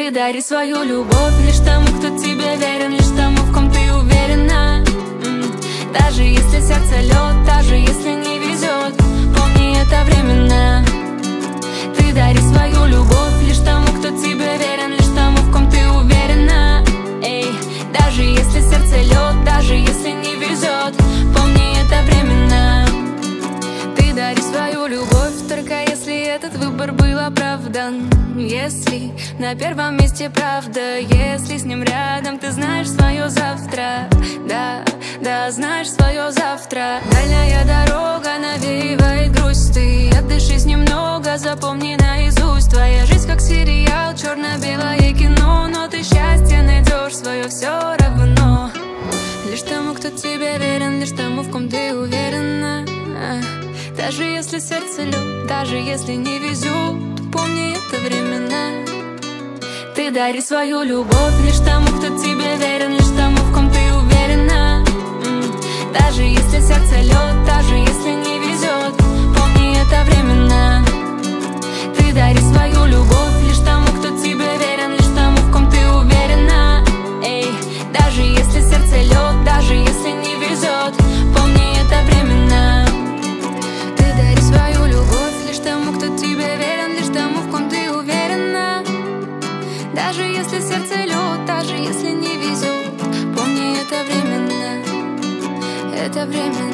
Ты дари свою любовь лишь тому, кто тебе верен, лишь тому, в ком ты уверена. Даже если сердце лед, даже если не везет, помни, это временно. Ты дари свою любовь лишь тому, кто тебе верен, лишь тому, в ком ты уверена. Эй, даже если сердце лед, даже если не везет, помни, это временно. Ты дари свою любовь только если этот выбор был оправдан. Если на первом месте правда, если с ним рядом ты знаешь свое завтра. Да, знаешь свое завтра. Дальняя дорога навеивает грусть, ты отдышись немного, запомни наизусть. Твоя жизнь как сериал, черно-белое кино, но ты счастье найдешь свое все равно. Лишь тому, кто тебе верен, лишь тому, в ком ты уверена. Даже если сердце лед, даже если не везет, помни, это временно. Ты дари свою любовь лишь тому, кто тебе верен, лишь тому, в ком ты уверена. Даже если сердце лед, даже если не везет, помни, это временно. Ты дари свою любовь лишь тому, кто тебе верен, лишь тому, в ком ты уверена. Эй, даже если сердце лед, даже если не везет, помни, это временно. Ты дари свою любовь лишь тому, кто тебе верен, лишь тому, в ком ты уверена. Даже если сердце лед, даже если не везет, помни, это временно. Это временно.